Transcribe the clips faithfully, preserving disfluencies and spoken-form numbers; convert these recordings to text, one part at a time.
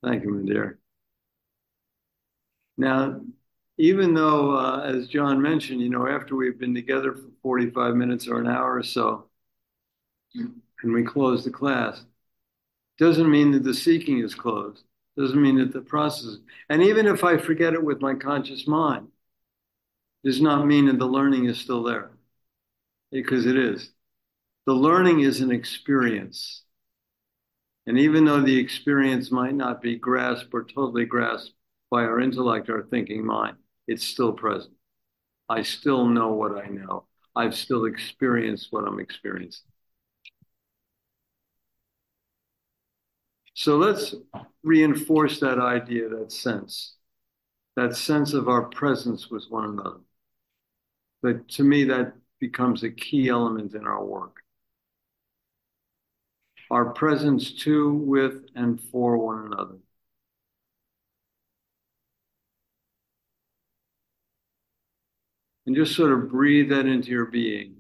Thank you, my dear. Now, even though, uh, as John mentioned, you know, after we've been together for forty-five minutes or an hour or so, and we close the class, doesn't mean that the seeking is closed. Doesn't mean that the process, and even if I forget it with my conscious mind, does not mean that the learning is still there, because it is. The learning is an experience. And even though the experience might not be grasped or totally grasped by our intellect or thinking mind, it's still present. I still know what I know. I've still experienced what I'm experiencing. So let's reinforce that idea, that sense, that sense of our presence with one another. But to me, that becomes a key element in our work. Our presence to, with, and for one another. And just sort of breathe that into your being.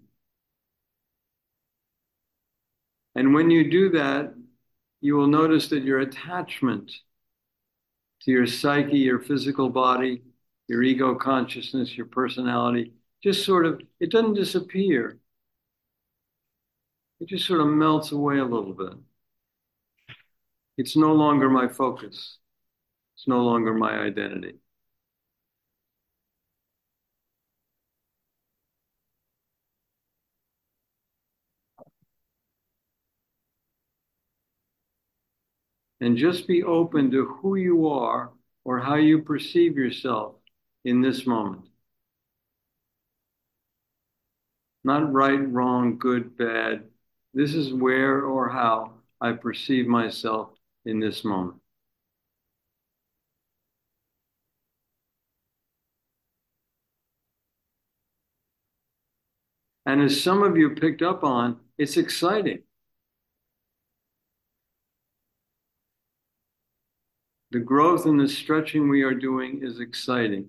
And when you do that, you will notice that your attachment to your psyche, your physical body, your ego consciousness, your personality, just sort of, it doesn't disappear. It just sort of melts away a little bit. It's no longer my focus. It's no longer my identity. And just be open to who you are or how you perceive yourself in this moment. Not right, wrong, good, bad. This is where or how I perceive myself in this moment. And as some of you picked up on, it's exciting. The growth and the stretching we are doing is exciting.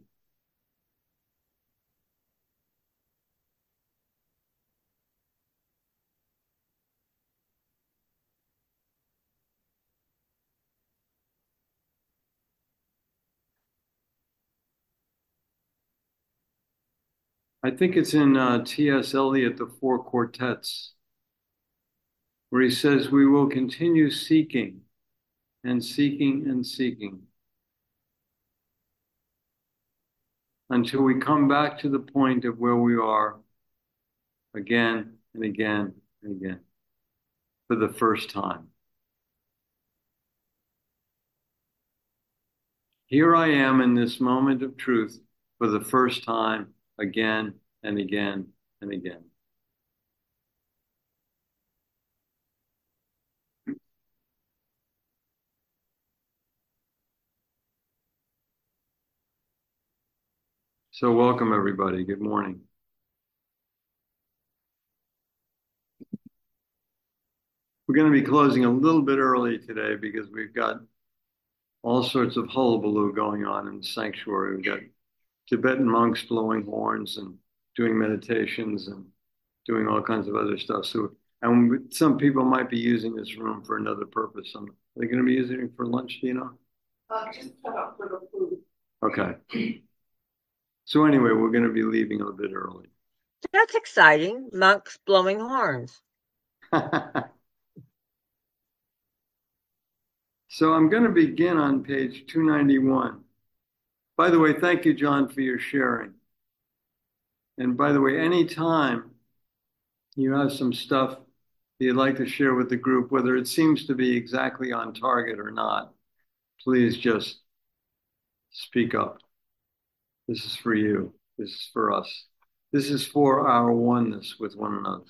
I think it's in uh, T S. Eliot, The Four Quartets, where he says, we will continue seeking and seeking and seeking until we come back to the point of where we are again and again and again for the first time. Here I am in this moment of truth for the first time again and again and again. So welcome everybody. Good morning. We're going to be closing a little bit early today because we've got all sorts of hullabaloo going on in the sanctuary. We've got Tibetan monks blowing horns and doing meditations and doing all kinds of other stuff. So, and some people might be using this room for another purpose. Some, are they going to be using it for lunch, do you know? Uh, just set up for the food. Okay. So anyway, we're going to be leaving a little bit early. That's exciting. Monks blowing horns. So I'm going to begin on page two ninety-one. By the way, thank you, John, for your sharing. And by the way, anytime you have some stuff you'd like to share with the group, whether it seems to be exactly on target or not, please just speak up. This is for you. This is for us. This is for our oneness with one another.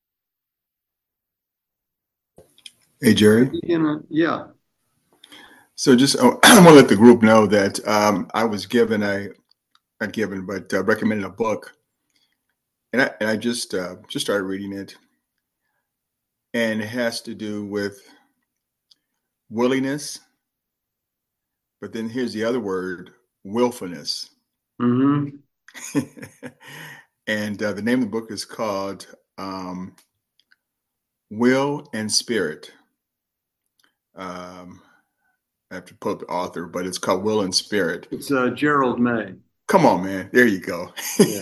Hey, Jerry. You know, yeah. So just oh, I want to let the group know that um, I was given a, not given, but uh, recommended a book, and I and I just uh, just started reading it, and it has to do with willingness, but then here's the other word, willfulness. Mm-hmm. And uh, the name of the book is called um, Will and Spirit. Um, I have to pull up the author, but it's called Will and Spirit. It's uh, Gerald May. Come on, man. There you go. Yeah.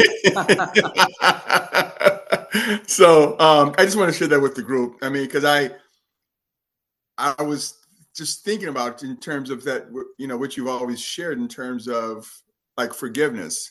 So um, I just want to share that with the group. I mean, because I I was just thinking about in terms of that, you know, what you've always shared in terms of like forgiveness.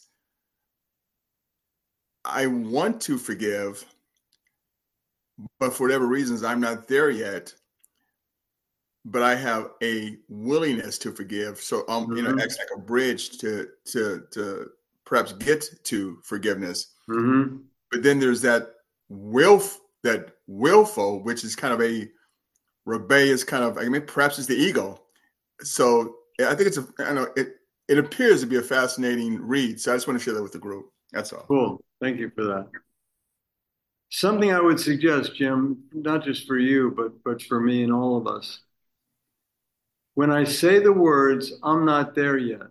I want to forgive, but for whatever reasons, I'm not there yet. But I have a willingness to forgive. So um, mm-hmm. you know, acts like a bridge to to to perhaps get to forgiveness. Mm-hmm. But then there's that will that willful, which is kind of a rebellious kind of. I mean, perhaps it's the ego. So I think it's a. I know it. It appears to be a fascinating read. So I just want to share that with the group. That's all. Cool. Thank you for that. Something I would suggest, Jim, not just for you, but but for me and all of us. When I say the words, I'm not there yet,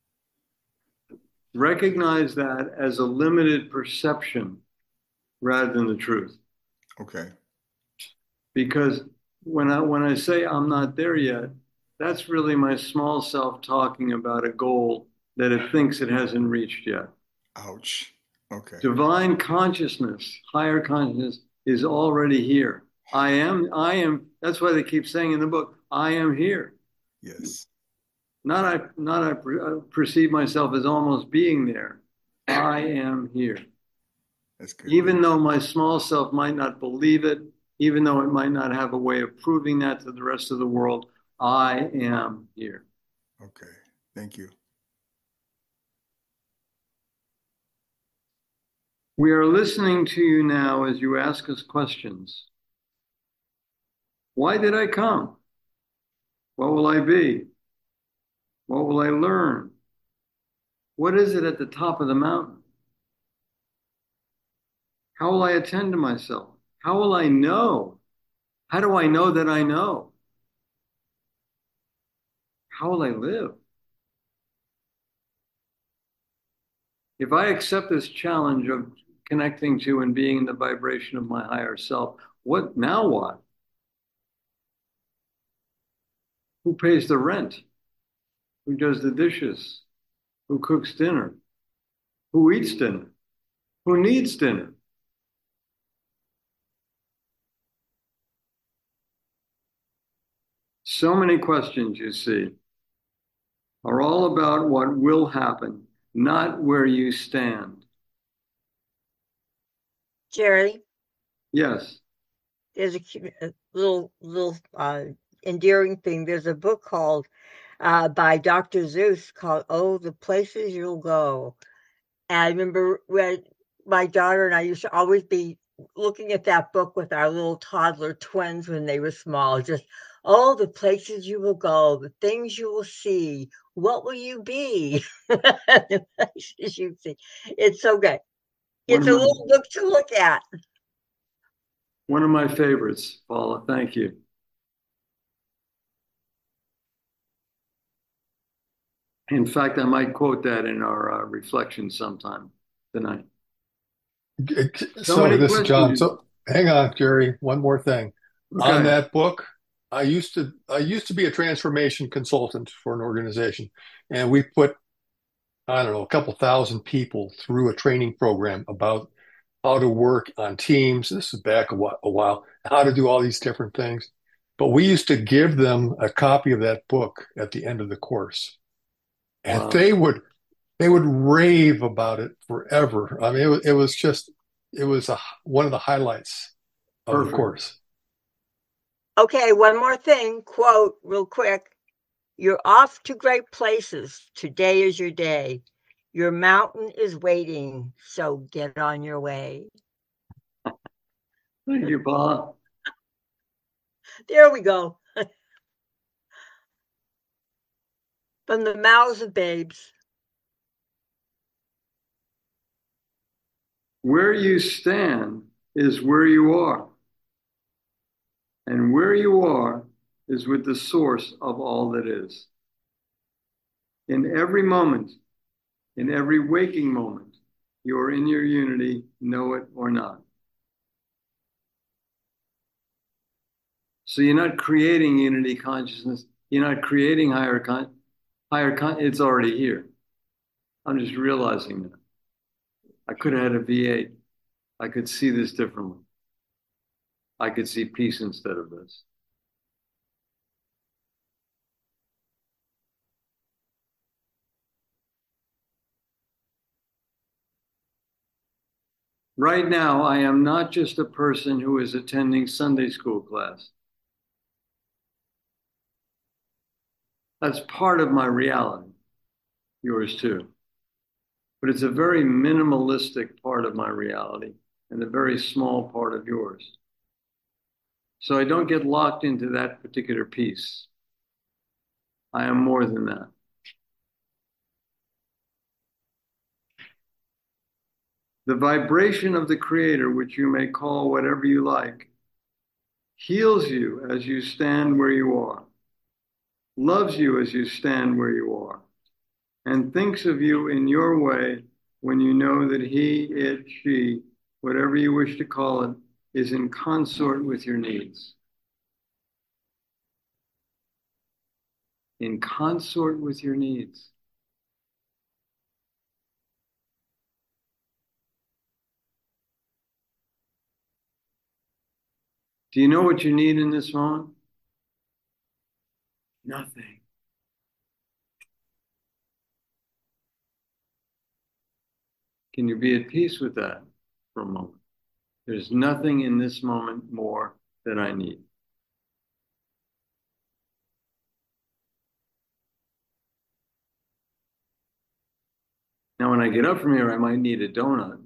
recognize that as a limited perception rather than the truth. Okay. Because when I when I say I'm not there yet, that's really my small self talking about a goal that it thinks it hasn't reached yet. Ouch. Okay. Divine consciousness, higher consciousness is already here. I am, I am, that's why they keep saying in the book, I am here. Yes. Not I, not I, I perceive myself as almost being there. I am here. That's good. Even though my small self might not believe it, even though it might not have a way of proving that to the rest of the world, I am here. Okay. Thank you. We are listening to you now as you ask us questions. Why did I come? What will I be? What will I learn? What is it at the top of the mountain? How will I attend to myself? How will I know? How do I know that I know? How will I live? If I accept this challenge of connecting to and being in the vibration of my higher self, what now what? Who pays the rent? Who does the dishes? Who cooks dinner? Who eats dinner? Who needs dinner? So many questions, you see, are all about what will happen, not where you stand. Jerry? Yes. There's a, a little, little uh, endearing thing. There's a book called uh, by Doctor Zeus called "Oh, the Places You'll Go." And I remember when my daughter and I used to always be looking at that book with our little toddler twins when they were small. Just, oh, the places you will go, the things you will see. What will you be? The places you see. It's so good. It's a little book to look at. One of my favorites, Paula. Thank you. In fact, I might quote that in our uh, reflection sometime tonight. So, so this is John. So hang on, Jerry. One more thing. Okay. On that book, I used to I used to be a transformation consultant for an organization, and we put I don't know a couple thousand people through a training program about how to work on teams. This is back a while, a while. How to do all these different things. But we used to give them a copy of that book at the end of the course. And wow. they would they would rave about it forever. I mean, it was, it was just, it was a, one of the highlights of Perfect. The course. Okay, one more thing, quote real quick. You're off to great places. Today is your day. Your mountain is waiting, so get on your way. Thank you, Bob. There we go. From the mouths of babes. Where you stand is where you are. And where you are is with the source of all that is. In every moment, in every waking moment, you are in your unity, know it or not. So you're not creating unity consciousness You're not creating higher con, higher con, it's already here. I'm just realizing that. I could have had a V eight. I could see this differently. I could see peace instead of this. Right now, I am not just a person who is attending Sunday school class. That's part of my reality, yours too. But it's a very minimalistic part of my reality and a very small part of yours. So I don't get locked into that particular piece. I am more than that. The vibration of the Creator, which you may call whatever you like, heals you as you stand where you are, loves you as you stand where you are, and thinks of you in your way when you know that he, it, she, whatever you wish to call it, is in consort with your needs. In consort with your needs. Do you know what you need in this moment? Nothing. Can you be at peace with that for a moment? There's nothing in this moment more that I need. Now, when I get up from here, I might need a donut,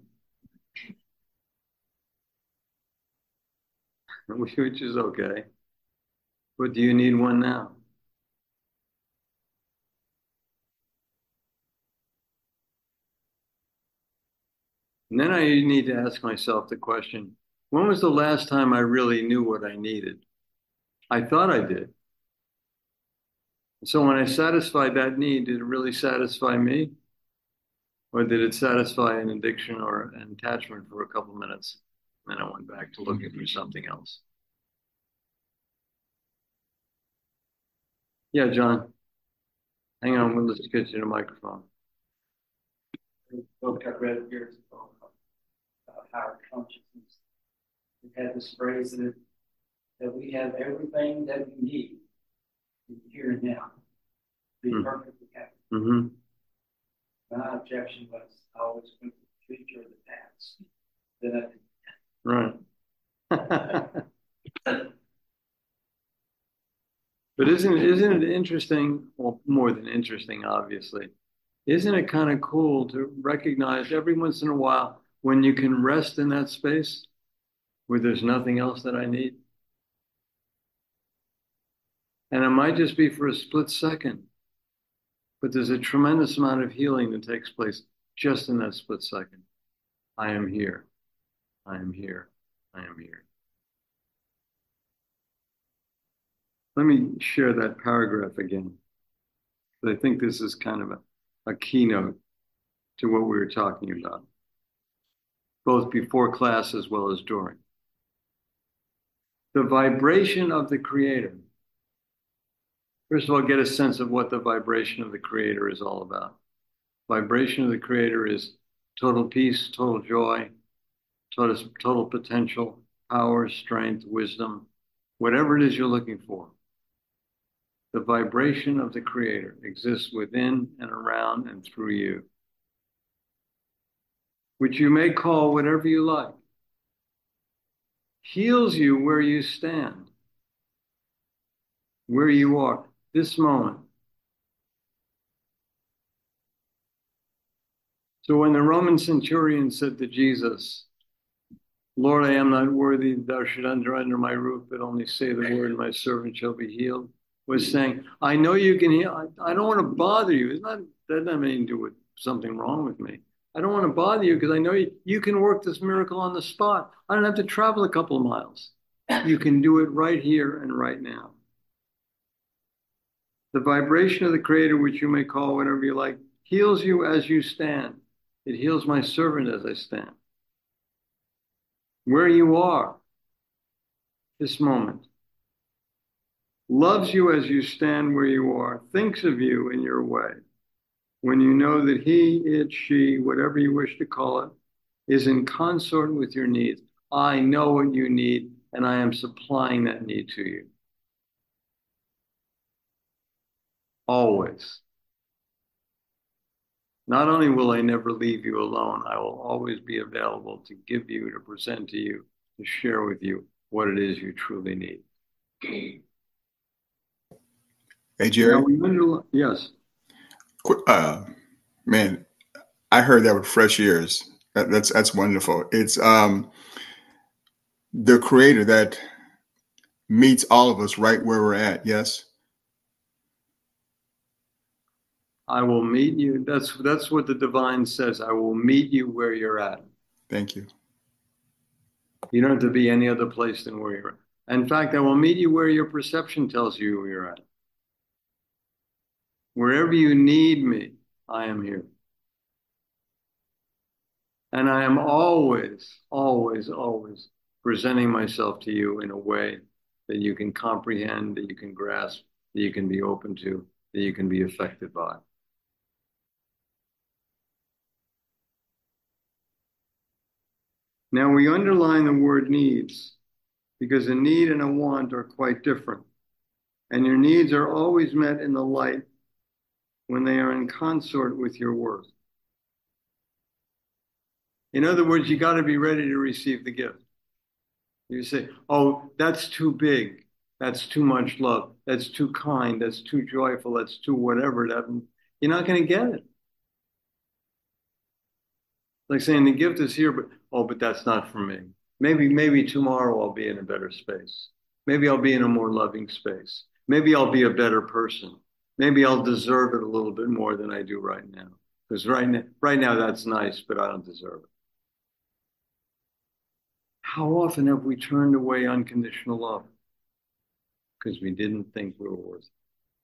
which is okay. But do you need one now? And then I need to ask myself the question, when was the last time I really knew what I needed? I thought I did. So when I satisfied that need, did it really satisfy me? Or did it satisfy an addiction or an attachment for a couple of minutes? And then I went back to looking for something else. Yeah, John. Hang on, we'll just get you the microphone. The book I read years ago about higher consciousness. It had this phrase that, that we have everything that we need in here and now to be mm. perfectly happy. Mm-hmm. My objection was I always went to the future or the past. Then I right. But isn't isn't it interesting? Well, more than interesting, obviously. Isn't it kind of cool to recognize every once in a while when you can rest in that space where there's nothing else that I need? And it might just be for a split second, but there's a tremendous amount of healing that takes place just in that split second. I am here. I am here. I am here. Let me share that paragraph again. I think this is kind of a, a keynote to what we were talking about, both before class as well as during. The vibration of the Creator. First of all, get a sense of what the vibration of the Creator is all about. Vibration of the Creator is total peace, total joy, total, total potential, power, strength, wisdom, whatever it is you're looking for. The vibration of the Creator exists within and around and through you, which you may call whatever you like, heals you where you stand, where you are, this moment. So when the Roman centurion said to Jesus, Lord, I am not worthy that thou should enter under my roof, but only say the word and my servant shall be healed, was saying, I know you can heal. I, I don't want to bother you. It's not, that doesn't have anything to do with something wrong with me. I don't want to bother you because I know you, you can work this miracle on the spot. I don't have to travel a couple of miles. You can do it right here and right now. The vibration of the Creator, which you may call whatever you like, heals you as you stand. It heals my servant as I stand. Where you are, this moment. loves you as you stand where you are, thinks of you in your way, when you know that he, it, she, whatever you wish to call it, is in consort with your needs. I know what you need, and I am supplying that need to you. Always. Not only will I never leave you alone, I will always be available to give you, to present to you, to share with you what it is you truly need. Hey, Jerry. Now, we underline, yes. Uh, man, I heard that with fresh ears. That, that's that's wonderful. It's um, the creator that meets all of us right where we're at. Yes. I will meet you. That's that's what the divine says. I will meet you where you're at. Thank you. You don't have to be any other place than where you're at. In fact, I will meet you where your perception tells you where you're at. Wherever you need me, I am here. And I am always, always, always presenting myself to you in a way that you can comprehend, that you can grasp, that you can be open to, that you can be affected by. Now we underline the word needs because a need and a want are quite different. And your needs are always met in the light when they are in consort with your worth. In other words, you got to be ready to receive the gift. You say, oh, that's too big. That's too much love. That's too kind. That's too joyful. That's too whatever. That, you're not going to get it. Like saying the gift is here, but oh, but that's not for me. Maybe, maybe tomorrow I'll be in a better space. Maybe I'll be in a more loving space. Maybe I'll be a better person. Maybe I'll deserve it a little bit more than I do right now. Because right now, right now that's nice, but I don't deserve it. How often have we turned away unconditional love? Because we didn't think we were worth it.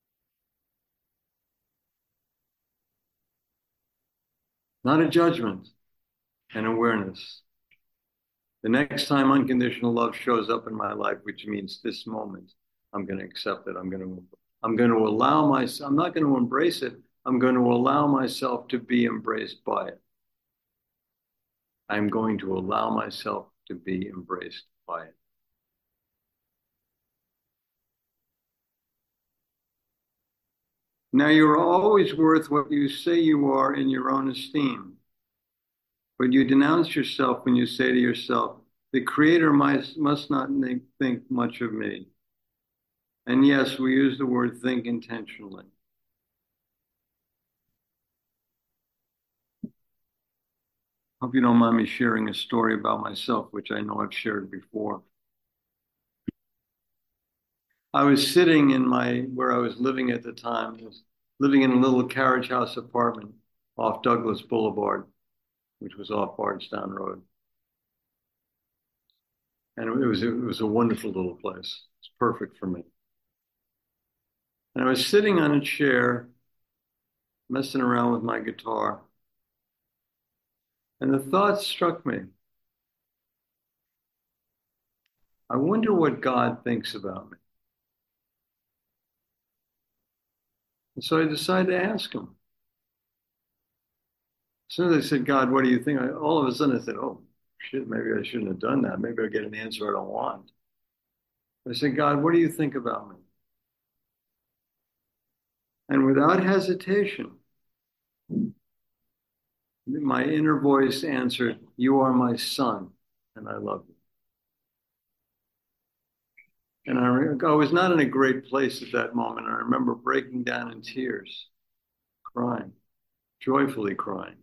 Not a judgment, an awareness. The next time unconditional love shows up in my life, which means this moment, I'm going to accept it. I'm going to, I'm going to allow myself, I'm not going to embrace it. I'm going to allow myself to be embraced by it. I'm going to allow myself to be embraced by it. Now, you're always worth what you say you are in your own esteem. But you denounce yourself when you say to yourself, the Creator must, must not think much of me. And yes, we use the word think intentionally. Hope you don't mind me sharing a story about myself, which I know I've shared before. I was sitting in my, where I was living at the time, I was living in a little carriage house apartment off Douglas Boulevard, which was off Bardstown Road. And it was, it was a wonderful little place. It's perfect for me. And I was sitting on a chair, messing around with my guitar. And the thought struck me, I wonder what God thinks about me. And so I decided to ask him. As soon as I said, God, what do you think? I, all of a sudden I said, oh, shit, maybe I shouldn't have done that. Maybe I'll get an answer I don't want. I said, God, what do you think about me? And without hesitation, my inner voice answered, you are my son, and I love you. And I, I was not in a great place at that moment. I remember breaking down in tears, crying, joyfully crying.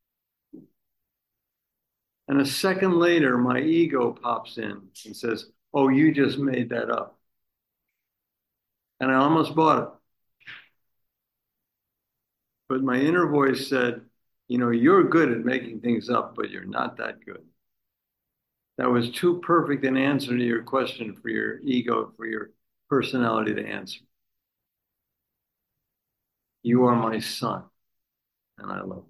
And a second later, my ego pops in and says, oh, you just made that up. And I almost bought it. But my inner voice said, you know, you're good at making things up, but you're not that good. That was too perfect an answer to your question for your ego, for your personality to answer. You are my son, and I love you.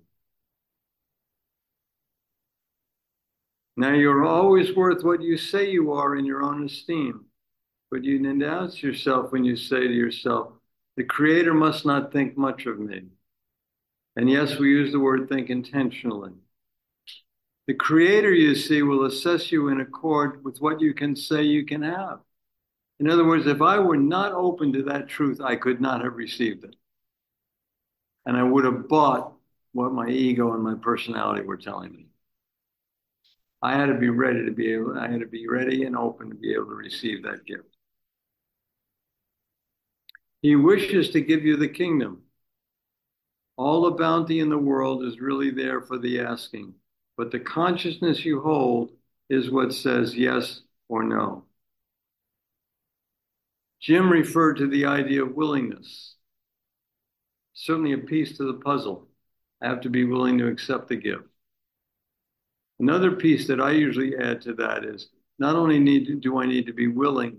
Now, you're always worth what you say you are in your own esteem. but you denounce yourself when you say to yourself, the Creator must not think much of me. And yes, we use the word think intentionally. The Creator, you see, will assess you in accord with what you can say you can have. In other words, if I were not open to that truth, I could not have received it. And I would have bought what my ego and my personality were telling me. I had to be ready to be able, I had to be ready and open to be able to receive that gift. He wishes to give you the kingdom. All the bounty in the world is really there for the asking, but the consciousness you hold is what says yes or no. Jim referred to the idea of willingness. Certainly a piece to the puzzle. I have to be willing to accept the gift. Another piece that I usually add to that is not only need to, do I need to be willing,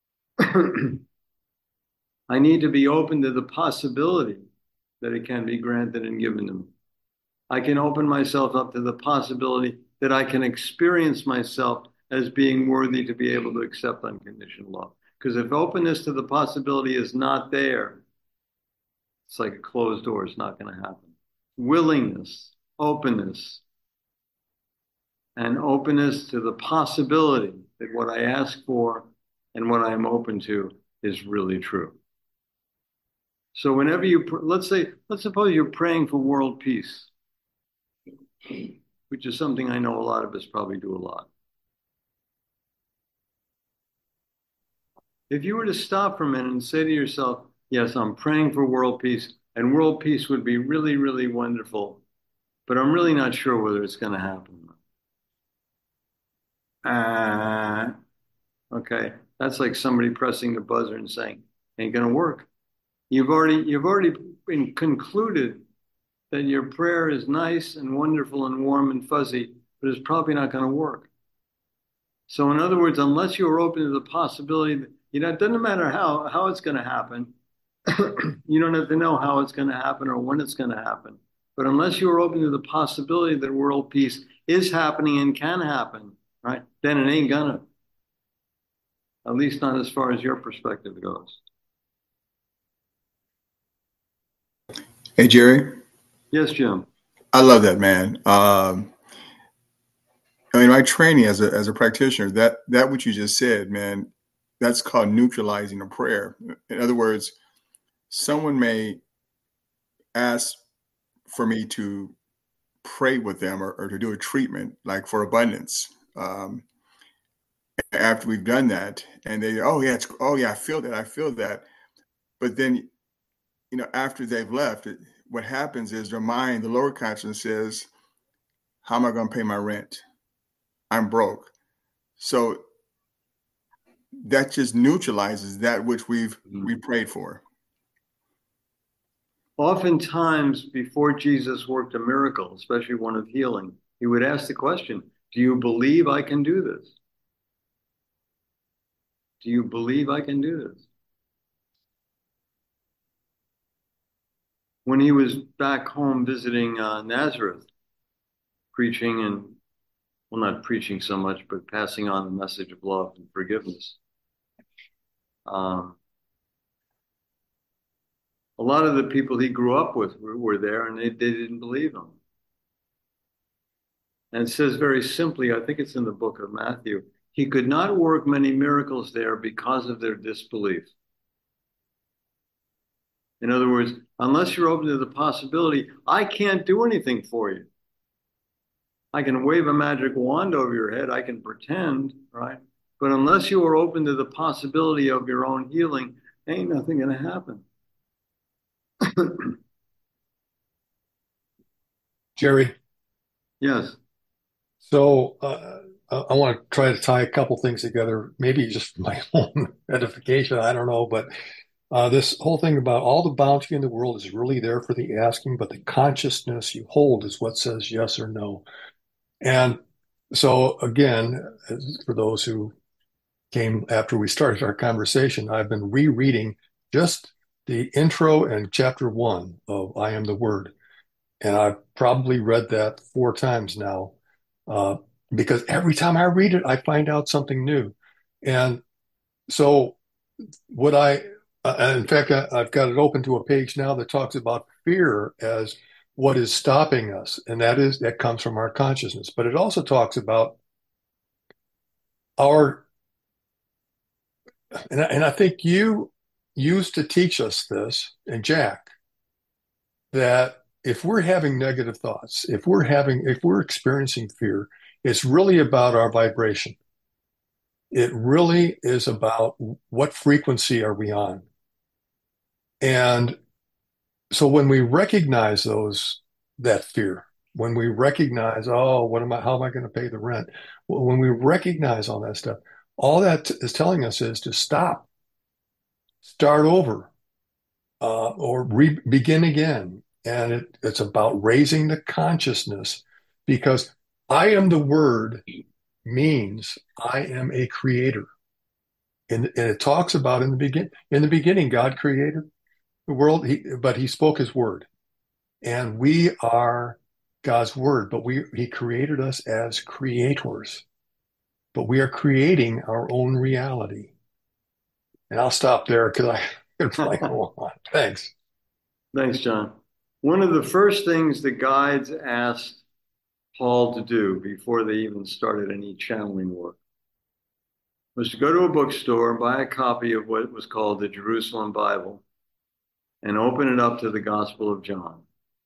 I need to be open to the possibility that it can be granted and given to me. I can open myself up to the possibility that I can experience myself as being worthy to be able to accept unconditional love. Because if openness to the possibility is not there, it's like a closed door, it's not going to happen. Willingness, openness, and openness to the possibility that what I ask for and what I am open to is really true. So whenever you, let's say, let's suppose you're praying for world peace, which is something I know a lot of us probably do a lot. If you were to stop for a minute and say to yourself, yes, I'm praying for world peace, and world peace would be really, really wonderful, but I'm really not sure whether it's going to happen. Uh, okay, that's like somebody pressing the buzzer and saying, ain't going to work. You've already, you've already been concluded that your prayer is nice and wonderful and warm and fuzzy, but it's probably not going to work. So in other words, unless you're open to the possibility that, you know, it doesn't matter how, how it's going to happen. You don't have to know how it's going to happen or when it's going to happen. But unless you're open to the possibility that world peace is happening and can happen, right, then it ain't gonna. At least not as far as your perspective goes. Hey, Jerry. Yes, Jim. I love that, man. Um, I mean, my training as a as a practitioner, that that what you just said, man, that's called neutralizing a prayer. In other words, someone may ask for me to pray with them or, or to do a treatment, like for abundance. Um, after we've done that, and they, oh yeah, it's, oh yeah, I feel that, I feel that. But then, you know, after they've left, it, what happens is their mind, the lower consciousness says, how am I going to pay my rent? I'm broke. So that just neutralizes that which we've mm-hmm. we prayed for. Oftentimes, before Jesus worked a miracle, especially one of healing, he would ask the question, do you believe I can do this? Do you believe I can do this? When he was back home visiting uh, Nazareth, preaching and, well, not preaching so much, but passing on the message of love and forgiveness. Um, a lot of the people he grew up with were, were there, and they, they didn't believe him. And it says very simply, I think it's in the book of Matthew, he could not work many miracles there because of their disbelief. In other words, unless you're open to the possibility, I can't do anything for you. I can wave a magic wand over your head, I can pretend, right? But unless you are open to the possibility of your own healing, ain't nothing going to happen. Jerry? Yes. So uh, I want to try to tie a couple things together, maybe just my own edification, I don't know, but uh, this whole thing about all the bounty in the world is really there for the asking, but the consciousness you hold is what says yes or no. And so again, for those who came after we started our conversation, I've been rereading just the intro and chapter one of I Am the Word. And I've probably read that four times now, uh, because every time I read it, I find out something new. And so what I, uh, in fact, I, I've got it open to a page now that talks about fear as what is stopping us, and that is that comes from our consciousness. But it also talks about our, and I, and I think you used to teach us this, and Jack, that if we're having negative thoughts, if we're having, if we're experiencing fear, it's really about our vibration. It really is about what frequency are we on. And so when we recognize those, that fear, when we recognize, oh, what am I, how am I going to pay the rent? Well, when we recognize all that stuff, all that is telling us is to stop, start over, uh, or re- begin again. And it, it's about raising the consciousness, because I am the word means I am a creator. And, and it talks about in the begin in the beginning, God created the world, he, but he spoke his word. And we are God's word, but we he created us as creators. But we are creating our own reality. And I'll stop there because I could probably go on. Thanks. Thanks, John. One of the first things the guides asked Paul to do before they even started any channeling work was to go to a bookstore and buy a copy of what was called the Jerusalem Bible and open it up to the Gospel of John.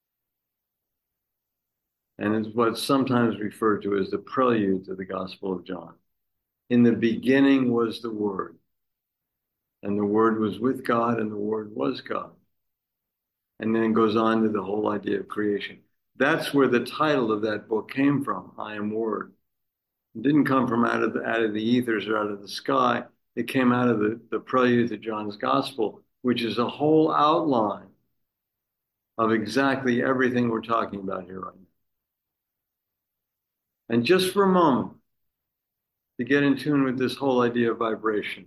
And it's what's sometimes referred to as the prelude to the Gospel of John. In the beginning was the Word, and the Word was with God, and the Word was God. And then it goes on to the whole idea of creation. That's where the title of that book came from, I Am Word. It didn't come from out of the, out of the ethers or out of the sky. It came out of the, the prelude to John's Gospel, which is a whole outline of exactly everything we're talking about here right now. And just for a moment, to get in tune with this whole idea of vibration,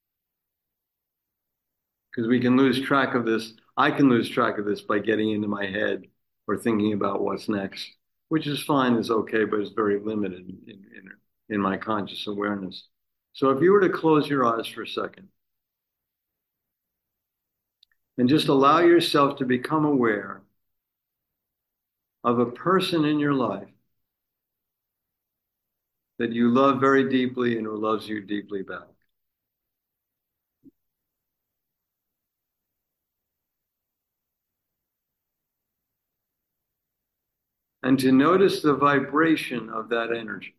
because we can lose track of this. I can lose track of this by getting into my head or thinking about what's next, which is fine, is okay, but it's very limited in, in, in my conscious awareness. So if you were to close your eyes for a second and just allow yourself to become aware of a person in your life that you love very deeply and who loves you deeply back. And to notice the vibration of that energy.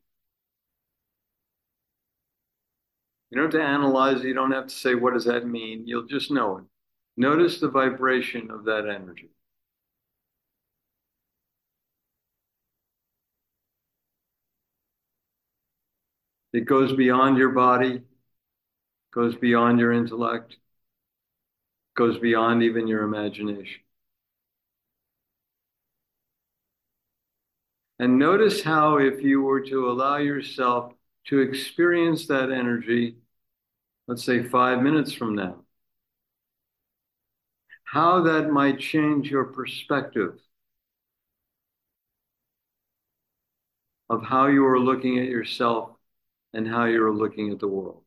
You don't have to analyze it. You don't have to say, what does that mean? You'll just know it. Notice the vibration of that energy. It goes beyond your body, goes beyond your intellect, goes beyond even your imagination. And notice how, if you were to allow yourself to experience that energy, let's say five minutes from now, how that might change your perspective of how you are looking at yourself and how you are looking at the world.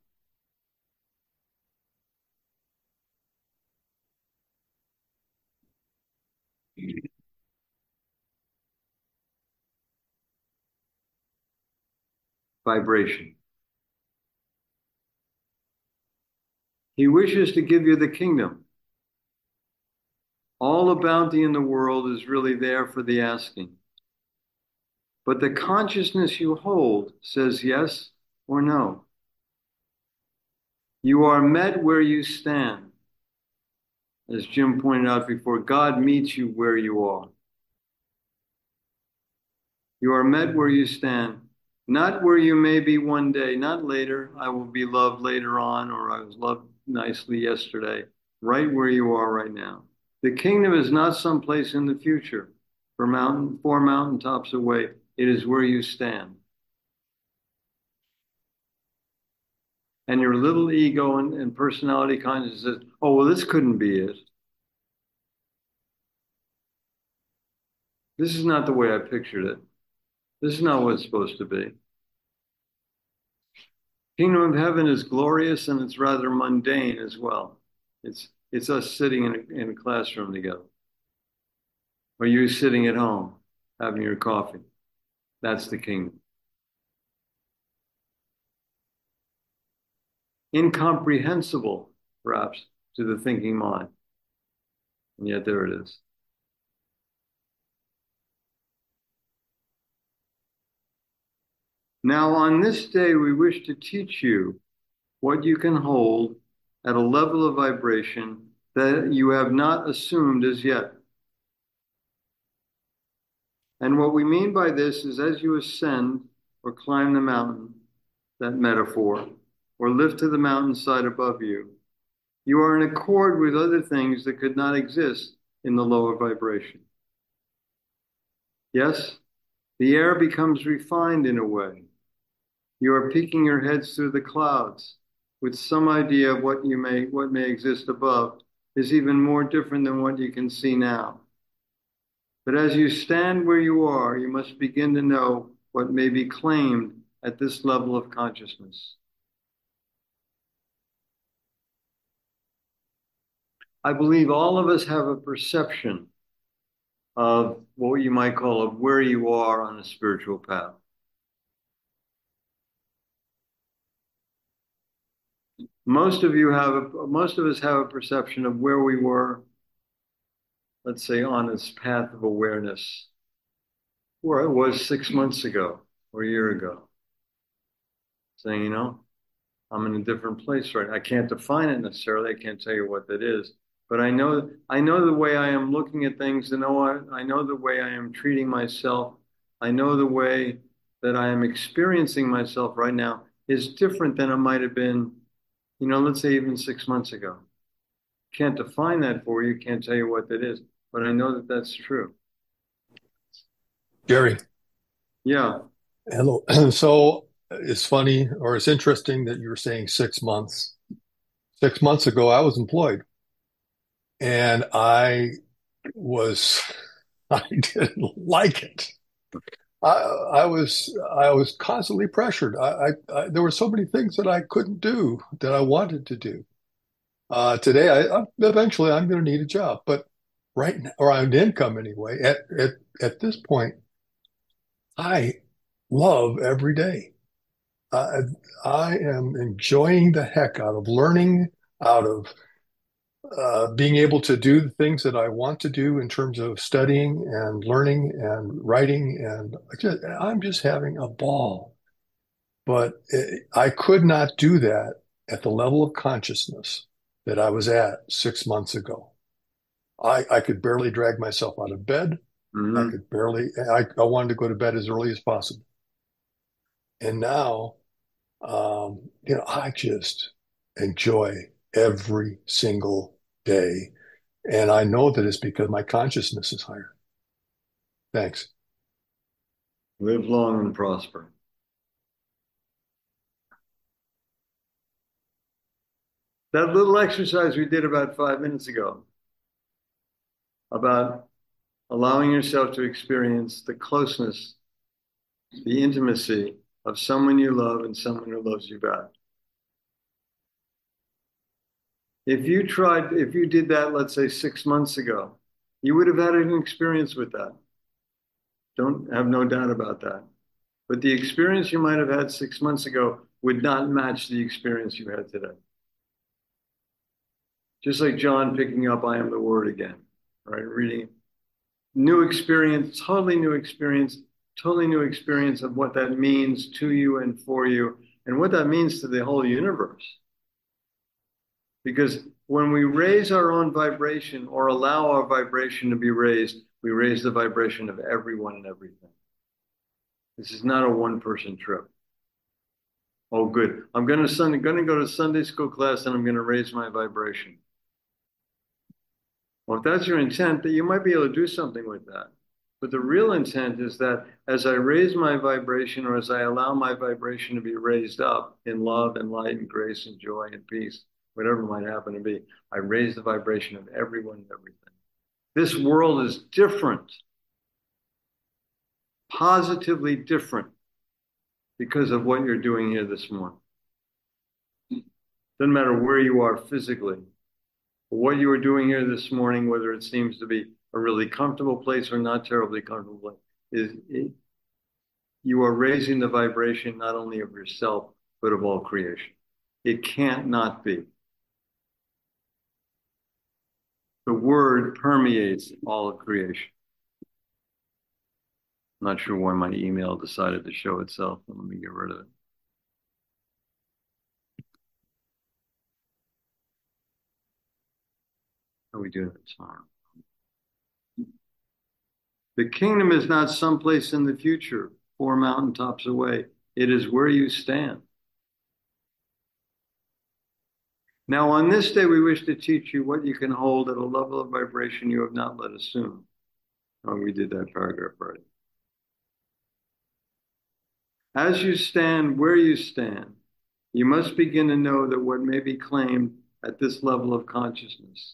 Vibration. He wishes to give you the kingdom. All the bounty in the world is really there for the asking. But the consciousness you hold says yes or no. You are met where you stand. As Jim pointed out before, God meets you where you are. You are met where you stand, not where you may be one day, not later, I will be loved later on, or I was loved nicely yesterday, right where you are right now. The kingdom is not someplace in the future, for mountain, four mountaintops away. It is where you stand. And your little ego and, and personality consciousness says, oh, well, this couldn't be it. This is not the way I pictured it. This is not what it's supposed to be. Kingdom of heaven is glorious and it's rather mundane as well. It's it's us sitting in a, in a classroom together. Or you sitting at home having your coffee. That's the kingdom. Incomprehensible, perhaps, to the thinking mind. And yet there it is. Now, on this day, we wish to teach you what you can hold at a level of vibration that you have not assumed as yet. And what we mean by this is as you ascend or climb the mountain, that metaphor, or lift to the mountainside above you, you are in accord with other things that could not exist in the lower vibration. Yes, the air becomes refined in a way. You are peeking your heads through the clouds with some idea of what you may, what may exist above is even more different than what you can see now. But as you stand where you are, you must begin to know what may be claimed at this level of consciousness. I believe all of us have a perception of what you might call of where you are on a spiritual path. Most of you have, a, most of us have a perception of where we were, let's say, on this path of awareness, where I was six months ago or a year ago. Saying, you know, I'm in a different place right now. I can't define it necessarily. I can't tell you what that is. But I know, I know the way I am looking at things. I know, I, I know the way I am treating myself. I know the way that I am experiencing myself right now is different than it might have been, you know, let's say even six months ago. Can't define that for you. Can't tell you what that is. But I know that that's true. Gary. Yeah. Hello. So it's funny, or it's interesting that you were saying six months. Six months ago, I was employed. And I was, I didn't like it. I, I was, I was constantly pressured. I, I, I, there were so many things that I couldn't do that I wanted to do. Uh, today, I, I eventually I'm going to need a job, but right now, or an income anyway. At at at this point, I love every day. I, I am enjoying the heck out of learning, out of uh, being able to do the things that I want to do in terms of studying and learning and writing. And I just, I'm just having a ball. But it, I could not do that at the level of consciousness that I was at six months ago. I, I could barely drag myself out of bed. Mm-hmm. I could barely, I, I wanted to go to bed as early as possible. And now, um, you know, I just enjoy every single day. And I know that it's because my consciousness is higher. Thanks. Live long and prosper. That little exercise we did about five minutes ago about allowing yourself to experience the closeness, the intimacy of someone you love and someone who loves you back. If you tried, if you did that, let's say six months ago, you would have had an experience with that. Don't have no doubt about that. But the experience you might have had six months ago would not match the experience you had today. Just like John picking up, I am the word again, right? Reading new experience, totally new experience, totally new experience of what that means to you and for you and what that means to the whole universe. Because when we raise our own vibration or allow our vibration to be raised, we raise the vibration of everyone and everything. This is not a one-person trip. Oh, good. I'm going to Sunday, going to go to Sunday school class and I'm going to raise my vibration. Well, if that's your intent, that you might be able to do something with that. But the real intent is that as I raise my vibration or as I allow my vibration to be raised up in love and light and grace and joy and peace, whatever might happen to be, I raise the vibration of everyone and everything. This world is different, positively different because of what you're doing here this morning. Doesn't matter where you are physically. But what you are doing here this morning, whether it seems to be a really comfortable place or not terribly comfortable, is it, you are raising the vibration not only of yourself, but of all creation. It can't not be. The word permeates all of creation. I'm not sure why my email decided to show itself. Let me get rid of it. How are we doing this time? The kingdom is not someplace in the future, four mountaintops away. It is where you stand. Now, on this day, we wish to teach you what you can hold at a level of vibration you have not let assume. Oh, we did that paragraph already. As you stand where you stand, you must begin to know that what may be claimed at this level of consciousness.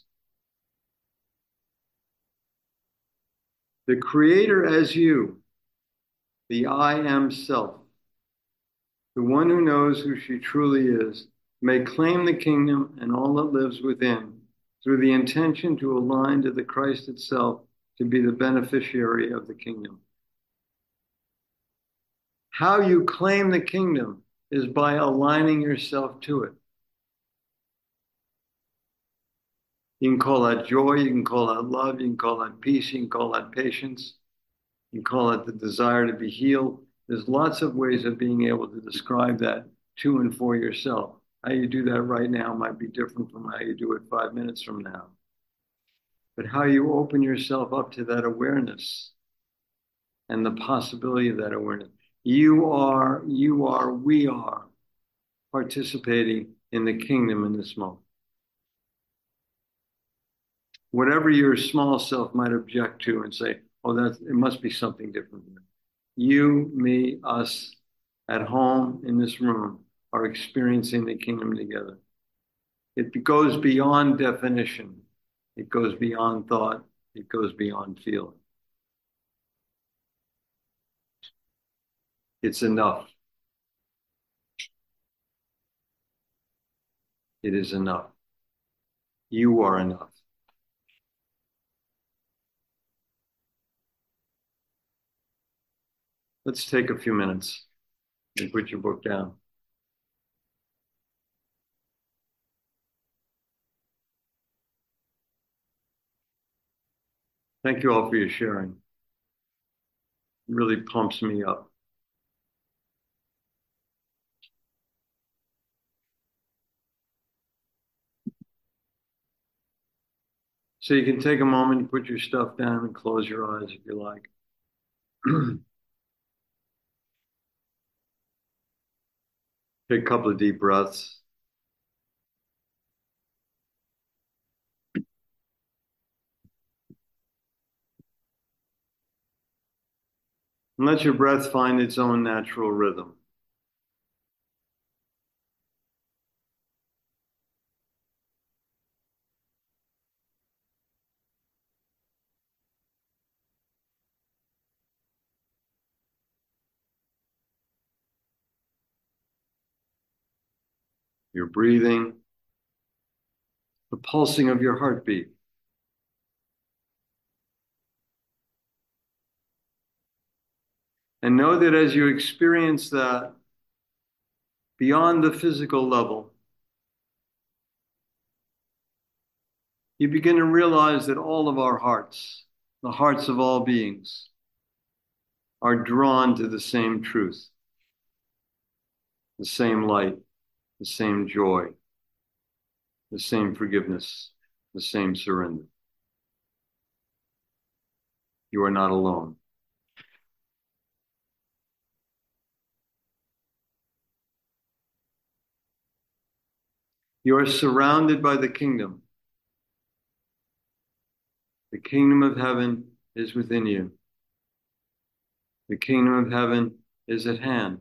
The creator as you, the I am self, the one who knows who she truly is, may claim the kingdom and all that lives within through the intention to align to the Christ itself to be the beneficiary of the kingdom. How you claim the kingdom is by aligning yourself to it. You can call that joy, you can call that love, you can call that peace, you can call that patience, you can call it the desire to be healed. There's lots of ways of being able to describe that to and for yourself. How you do that right now might be different from how you do it five minutes from now. But how you open yourself up to that awareness and the possibility of that awareness. You are, you are, we are participating in the kingdom in this moment. Whatever your small self might object to and say, oh, that's, it must be something different. You, me, us, at home in this room are experiencing the kingdom together. It goes beyond definition. It goes beyond thought. It goes beyond feeling. It's enough. It is enough. You are enough. Let's take a few minutes and put your book down. Thank you all for your sharing. It really pumps me up. So you can take a moment and put your stuff down and close your eyes if you like. Take a couple of deep breaths. And let your breath find its own natural rhythm. Your breathing, the pulsing of your heartbeat. And know that as you experience that beyond the physical level, you begin to realize that all of our hearts, the hearts of all beings, are drawn to the same truth, the same light, the same joy, the same forgiveness, the same surrender. You are not alone. You are surrounded by the kingdom. The kingdom of heaven is within you. The kingdom of heaven is at hand.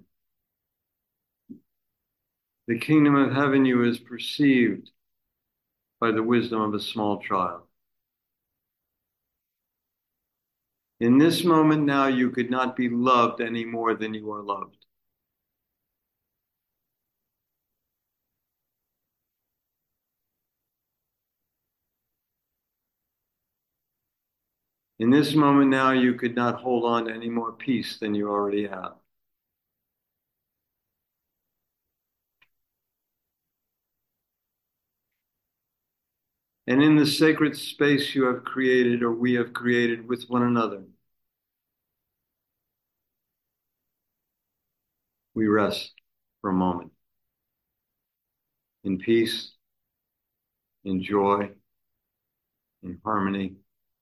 The kingdom of heaven you is perceived by the wisdom of a small child. In this moment now, you could not be loved any more than you are loved. In this moment now, you could not hold on to any more peace than you already have. And in the sacred space you have created, or we have created with one another, we rest for a moment in peace, in joy, in harmony,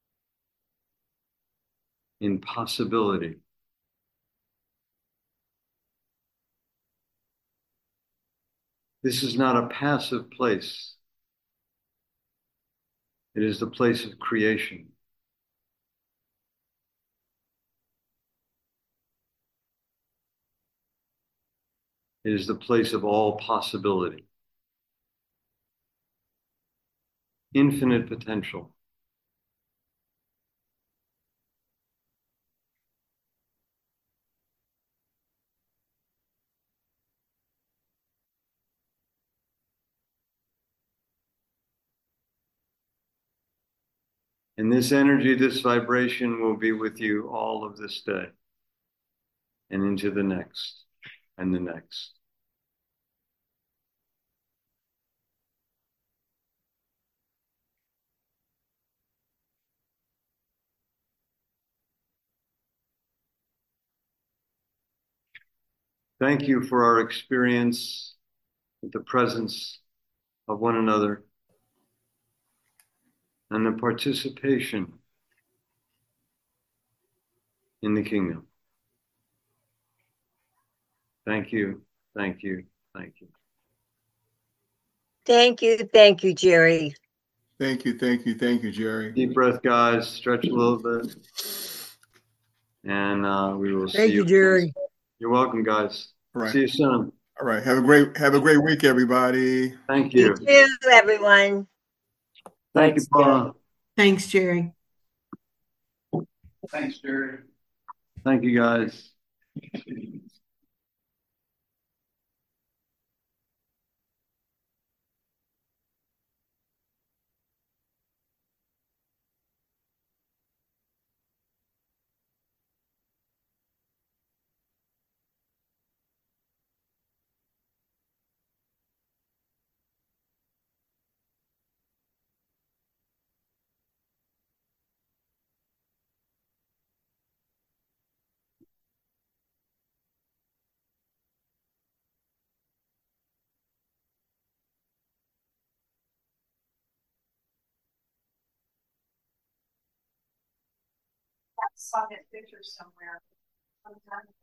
in possibility. This is not a passive place. It is the place of creation. It is the place of all possibility, infinite potential. And this energy, this vibration will be with you all of this day and into the next and the next. Thank you for our experience with the presence of one another and the participation in the kingdom. Thank you, thank you, thank you. Thank you, thank you, Jerry. Thank you, thank you, thank you, Jerry. Deep breath, guys. Stretch a little bit. And uh, we will see Thank you, Jerry. You're welcome, guys. All right. See you soon. All right. Have a great have a great week, everybody. Thank You you. too, everyone. Thank you, Paula. Thanks, Jerry. Thanks, Jerry. Thank you, guys. Saw that picture somewhere. Sometime.